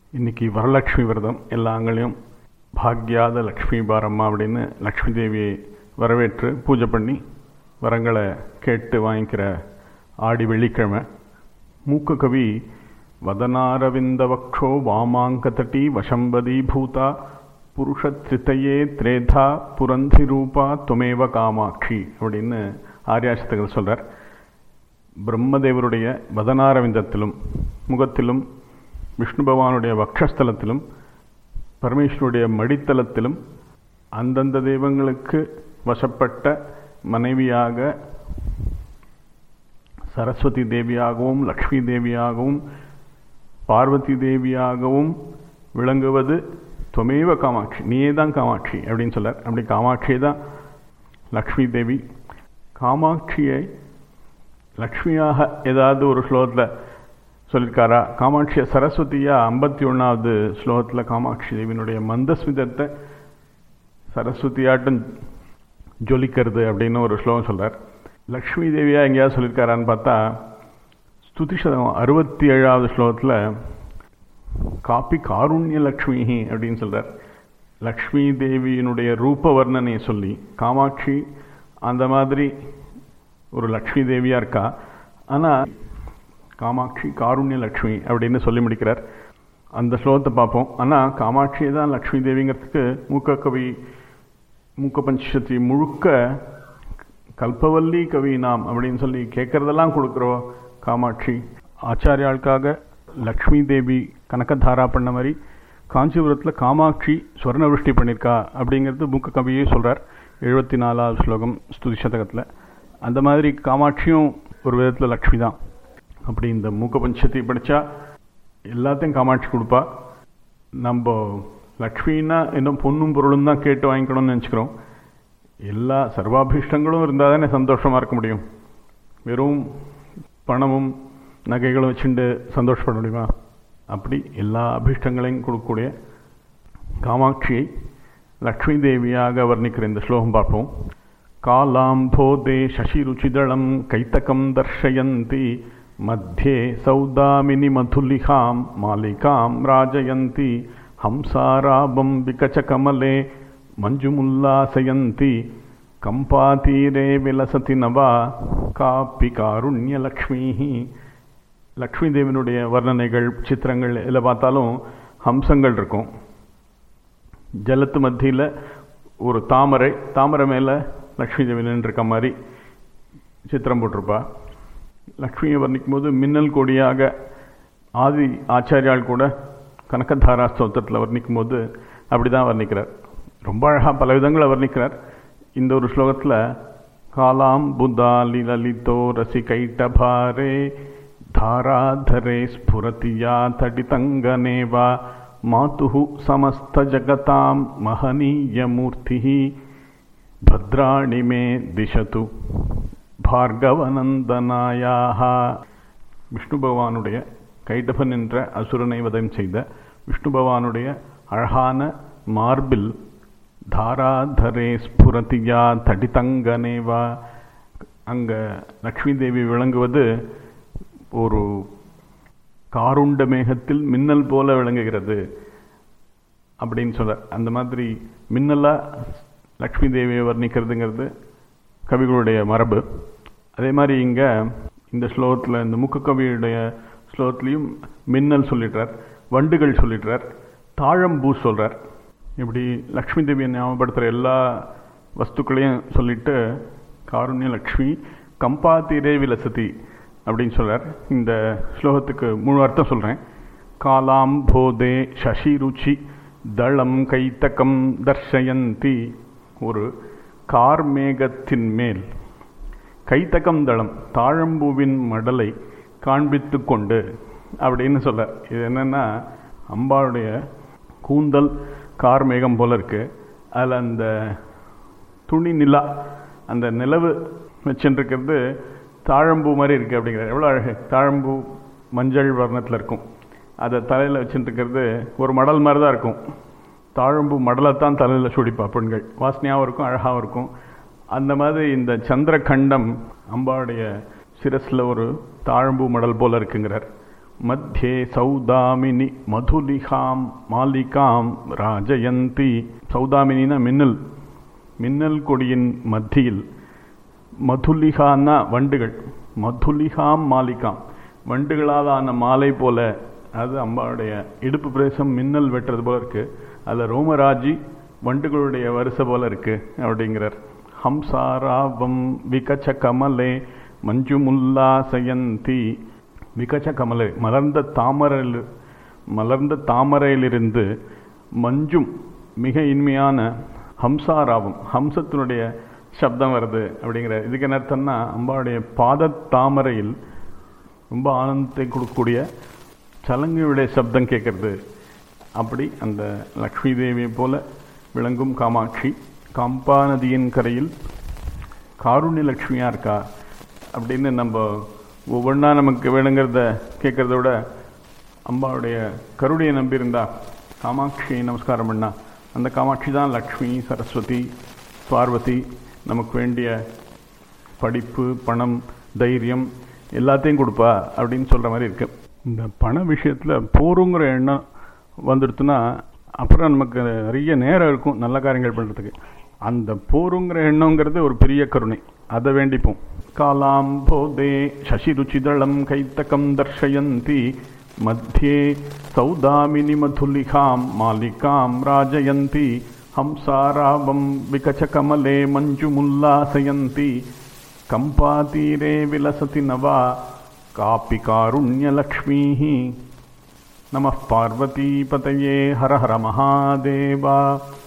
இன்றைக்கி வரலட்சுமி விரதம். எல்லா ஆண்களையும் பாக்யாத லக்ஷ்மி பாரம்மா அப்படின்னு லக்ஷ்மி தேவியை வரவேற்று பூஜை பண்ணி வரங்களை கேட்டு வாங்கிக்கிற ஆடி வெள்ளிக்கிழமை. மூக்க கவி வதனாரவிந்தவக்ஷோ வாமாங்கதட்டி வசம்பதி பூதா புருஷத்ரித்தையே திரேதா புரந்தி ரூபா துமேவ காமாட்சி அப்படின்னு ஆரியாசத்துகள் சொல்கிறார். பிரம்மதேவருடைய வதனாரவிந்தத்திலும் முகத்திலும் விஷ்ணு பகவானுடைய வக்ஷஸ்தலத்திலும் பரமேஸ்வருடைய மடித்தலத்திலும் அந்தந்த தெய்வங்களுக்கு வசப்பட்ட மனைவியாக சரஸ்வதி தேவியாகவும் லக்ஷ்மி தேவியாகவும் பார்வதி தேவியாகவும் விளங்குவது துவமேவ காமாட்சி, நீயே தான் காமாட்சி அப்படின்னு சொல்லார். அப்படி காமாட்சியே தான் லக்ஷ்மி தேவி. காமாட்சியை லக்ஷ்மியாக ஏதாவது ஒரு ஸ்லோகத்தில் சொல்லியிருக்காரா? காமாட்சியை சரஸ்வதியா 51வது ஸ்லோகத்தில் காமாட்சி தேவியினுடைய மந்தஸ்மிதத்தை சரஸ்வதியாட்டும் ஜொலிக்கிறது அப்படின்னு ஒரு ஸ்லோகம் சொல்கிறார். லக்ஷ்மி தேவியா எங்கேயாவது சொல்லியிருக்காரான்னு பார்த்தா ஸ்துதி சதகம் 67வது ஸ்லோகத்தில் காப்பி காருண்ய லக்ஷ்மி அப்படின்னு சொல்கிறார். லக்ஷ்மி தேவியினுடைய ரூப வர்ணனையை சொல்லி காமாட்சி அந்த மாதிரி ஒரு லக்ஷ்மி தேவியாக இருக்கா, ஆனால் காமாட்சி காருண்ய லக்ஷ்மி அப்படின்னு சொல்லி முடிக்கிறார். அந்த ஸ்லோகத்தை பார்ப்போம். ஆனால் காமாட்சியை தான் லக்ஷ்மி தேவிங்கிறதுக்கு மூக்க கவி மூக்க பஞ்சசதி முழுக்க கல்பவல்லி கவி நாம் அப்படின்னு சொல்லி கேட்குறதெல்லாம் கொடுக்குறோம் காமாட்சி. ஆச்சாரியாளுக்காக லக்ஷ்மி தேவி கனகதாரா பண்ண மாதிரி காஞ்சிபுரத்தில் காமாட்சி ஸ்வர்ணவிருஷ்டி பண்ணியிருக்கா அப்படிங்கிறது மூக்க கவியே சொல்கிறார் 74வது ஸ்லோகம் ஸ்துதி சதகத்தில். அந்த மாதிரி காமாட்சியும் ஒரு விதத்தில் லக்ஷ்மி தான். அப்படி இந்த மூக்க பஞ்சத்தை படித்தா எல்லாத்தையும் காமாட்சி கொடுப்பா. நம்ம லக்ஷ்மின்னா இன்னும் பொண்ணும் பொருளும் தான் கேட்டு வாங்கிக்கணும்னு நினச்சிக்கிறோம். எல்லா சர்வாபீஷ்டங்களும் இருந்தால் தானே சந்தோஷமாக இருக்க முடியும். வெறும் பணமும் நகைகளும் வச்சுட்டு சந்தோஷப்பட முடியுமா? அப்படி எல்லா அபீஷ்டங்களையும் கொடுக்கக்கூடிய காமாட்சியை லக்ஷ்மி தேவியாக வர்ணிக்கிற இந்த ஸ்லோகம் பார்ப்போம். காலாம்போதே சசிருச்சிதளம் கைத்தகம் தர்ஷயந்தி மத்தியே சௌதாமினி மதுலிகாம் மாலிகாம் ராஜயந்தி ஹம்சாராபம் விகச்சகமலே மஞ்சுமுல்லாசயந்தி கம்பாதீரே விலசதி நவா காப்பி காருண்ய லக்ஷ்மி. லக்ஷ்மி தேவியினுடைய வர்ணனைகள் சித்திரங்கள் இதில் பார்த்தாலும் ஹம்சங்கள் இருக்கும். ஜலத்து மத்தியில் ஒரு தாமரை மேலே லக்ஷ்மி தேவி நின்றுருக்க மாதிரி சித்திரம் போட்டிருப்பா. லக்ஷ்மியை வர்ணிக்கும் போது மின்னல் கொடியாக ஆதி ஆச்சாரியால் கூட கனகதாரா ஸ்தோத்திரத்தில் வர்ணிக்கும் போது அப்படி தான் வர்ணிக்கிறார். ரொம்ப அழகாக பல விதங்களை வர்ணிக்கிறார். இந்த ஒரு ஸ்லோகத்தில் காலாம் புதாலி லலிதோ ரசி கைட்டபாரே தாராதரே ஸ்புரதியா தடிதங்கனேவா மாதுஹு சமஸ்த ஜகதாம் மகனீய மூர்த்தி பத்ராணி மே திசது பார்கவநந்தனாயாக. விஷ்ணு பகவானுடைய கைடபன் என்ற அசுரனை வதம் செய்த விஷ்ணு பகவானுடைய அழகான மார்பில் தாராதரே ஸ்புரதியா தடிதங்கனேவா, அங்கே லக்ஷ்மி தேவி விளங்குவது ஒரு காருண்ட மேகத்தில் மின்னல் போல விளங்குகிறது அப்படின்னு சொல்ல. அந்த மாதிரி மின்னலாக லக்ஷ்மி தேவியை வர்ணிக்கிறதுங்கிறது கவிகளுடைய மரபு. அதே மாதிரி இங்கே இந்த ஸ்லோகத்தில் இந்த மூக்க கவியுடைய ஸ்லோகத்துலேயும் மின்னல் சொல்லிடுறார், வண்டுகள் சொல்லிடுறார், தாழம்பூ சொல்கிறார். இப்படி லக்ஷ்மி தேவியை ஞாபகப்படுத்துகிற எல்லா வஸ்துக்களையும் சொல்லிட்டு காருண்ய லக்ஷ்மி கம்பாதீரே விலசதி அப்படின்னு சொல்கிறார். இந்த ஸ்லோகத்துக்கு முழு அர்த்தம் சொல்கிறேன். காலாம் போதே சசிருச்சி தளம் கைத்தகம் தர்ஷயந்தி, ஒரு கார்மேகத்தின் மேல் கைத்தகம் தளம் தாழம்பூவின் மடலை காண்பித்து கொண்டு அப்படின்னு சொல்ல. இது என்னென்னா அம்பாளுடைய கூந்தல் கார்மேகம் போல் இருக்குது. அதில் அந்த துணி நிலா அந்த நிலவு வச்சுருக்கிறது தாழம்பூ மாதிரி இருக்குது அப்படிங்கிறார். எவ்வளோ அழகு! தாழம்பூ மஞ்சள் வர்ணத்தில் இருக்கும். அதை தலையில் வச்சுட்டுருக்கிறது ஒரு மடல் மாதிரி தான் இருக்கும். தாழம்பூ மடலைத்தான் தலையில் சூடிப்பா பெண்கள். வாசனையாகவும் இருக்கும், அழகாகவும் இருக்கும். அந்த மாதிரி இந்த சந்திரகண்டம் அம்பாவுடைய சிரஸில் ஒரு தாழம்பூ மடல் போல் இருக்குங்கிறார். மத்தியே சௌதாமினி மதுலிகாம் மாலிகாம் ராஜயந்தி. சௌதாமினினா மின்னல், மின்னல் கொடியின் மத்தியில். மதுலிகான்னா வண்டுகள், மதுலிகாம் மாலிகாம் வண்டுகளால் ஆன மாலை போல. அது அம்பாவுடைய இடுப்பு பிரதேசம் மின்னல் வெட்டுறது போல இருக்கு. அதில் ரோமராஜி வண்டுகளுடைய வரிசை போல இருக்கு அப்படிங்கிறார். ஹம்சாராவம் விகச்ச கமலே மஞ்சுமுல்லாசயந்தி. விகச்ச கமலே மலர்ந்த தாமரையிலிருந்து மஞ்சும் மிக இனிமையான ஹம்சாராவம் ஹம்சத்தினுடைய சப்தம் வருது அப்படிங்கிற. இதுக்கு என்ன அர்த்தம்னா அம்பாவுடைய பாத தாமரையில் ரொம்ப ஆனந்தத்தை கொடுக்கக்கூடிய சலங்குடைய சப்தம் கேட்கறது. அப்படி அந்த லக்ஷ்மி தேவியை போல விளங்கும் காமாட்சி கம்பா நதியின் கரையில் காருண்ய லக்ஷ்மியாக இருக்கா அப்படின்னு நம்ம ஒவ்வொன்றா நமக்கு வேணுங்கிறத கேட்குறத விட அம்பாவுடைய கருணையை நம்பியிருந்தா காமாட்சியை நமஸ்காரம் பண்ணா அந்த காமாட்சி தான் லக்ஷ்மி, சரஸ்வதி, பார்வதி, நமக்கு வேண்டிய படிப்பு, பணம், தைரியம் எல்லாத்தையும் கொடுப்பா அப்படின்னு சொல்கிற மாதிரி இருக்கு. இந்த பண விஷயத்தில் போருங்கிற எண்ணம் வந்துடுத்துன்னா அப்புறம் நமக்கு நிறைய நேரம் இருக்கும் நல்ல காரியங்கள் பண்ணுறதுக்கு. அந்த போருங்கிற எண்ணங்கிறது ஒரு பெரிய கருணை, அதை வேண்டிப்போம். காலாம் போதே சசிருச்சிதளம் கைத்தகம் தர்ஷயந்தி மத்தியே சௌதாமினி மதுலிகாம் மாலிகாம் ராஜயந்தி ஹம்சாராவம் விகச்ச கமலே மஞ்சுமுல்லாசயந்தி கம்பாதீரே விலசதி நவா காபி காருண்யலக்ஷ்மீ. நமः பார்வதி பதயே ஹர ஹர மகாதேவா.